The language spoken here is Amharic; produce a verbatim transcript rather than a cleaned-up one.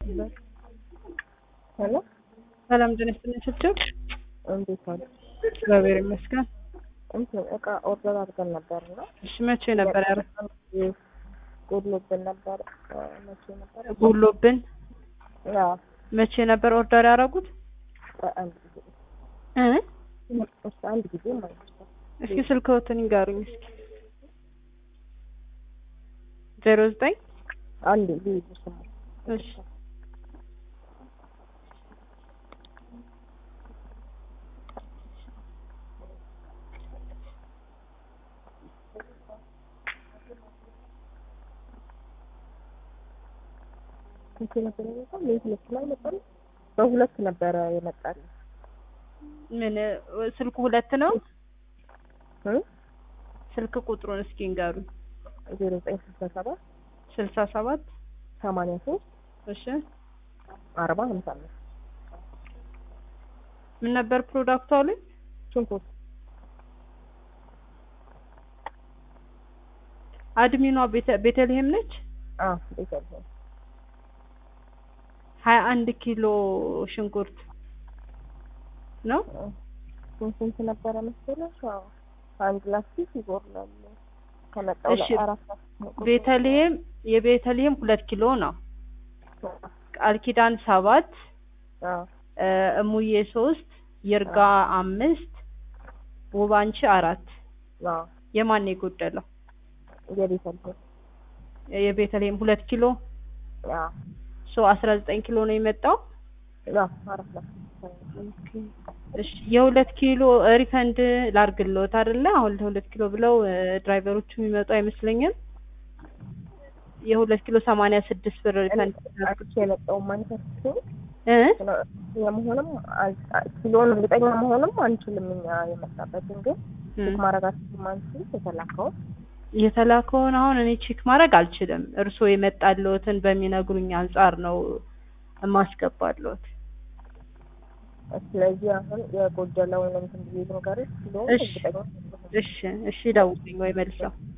ሄሎ ሰላም ጤና ይስጥልኝ ስትል እንዴት ዋሉ? እግዚአብሔር ይመስገን። እንትን እቃ ኦርደር አድርገን ነበር እና እሺ መቼ ነበር ያረ ጎድሎብን ነበር። መቼ ነበር ጎድሎብን? አዎ መቼ ነበር ኦርደር ያደረጉት? አንድ ጊዜ እ እሺ አንድ ጊዜ ማለት ነው። እስኪ ስልክዎትን ይንገሩኝ እስኪ። ዜሮ ዘጠኝ አንድ ጊዜ ስሙ። እሺ እንትን ነበር የመጣው ለሁለት ላይ ነበር በሁለት ነበር የመጣው። ምን ስልኩ ሁለት ነው? እ ስልክ ቁጥሩን እስኪ ይንገሩኝ። ዜሮ ዘጠኝ ስልሳ ሰባት ስልሳ ሰባት ሰማንያ ሶስት እሺ አርባ ሃምሳ አምስት ምን ነበር ፕሮዳክቱ አሉኝ? ሽንኩርት። አድሚኗ ቤተልሔም ነች? አዎ ቤተልሔም። ሀያ አንድ ኪሎ ሽንኩርት ነው። ስንት ነበረ መሰለሽ? አዎ አንድ ላስቲክ ይጎርላል ከመጣው ለአራት ላስቲክ። ቤተልሔም የቤተልሔም ሁለት ኪሎ ነው። ቃል ኪዳን ሰባት አዎ እሙዬ ሶስት ይርጋ አምስት ውባንቺ አራት። አዎ የማን የጎደለው? የቤተልሔም የቤተልሔም ሁለት ኪሎ። አዎ ሶ አስራ ዘጠኝ ኪሎ ነው የመጣው። አዎ አራት ላስቲክ። ኦኬ እሺ የሁለት ኪሎ ሪፈንድ ላርግልዎት አይደለ? አሁን ለሁለት ኪሎ ብለው ድራይቨሮቹ የሚመጡ አይመስለኝም። የሁለት ኪሎ ሰማንያ ስድስት ብር ሪፈንድ አጥቼ የመጣው ማለት ነው እ የመሆንም ኪሎን እርግጠኛ መሆንም አንችልም። እኛ የመጣበትን ግን ቼክ ማድረጋችን ማንችል የተላከው የተላከውን አሁን እኔ ቼክ ማድረግ አልችልም። እርሶ የመጣልዎትን በሚነግሩኝ አንፃር ነው የማስገባልዎት። ስለዚህ አሁን የጎደለውን እንትን ቢሉ ነገር ኪሎ እርግጠኛ እሺ እሺ ደውልኝ ወይ መልሰው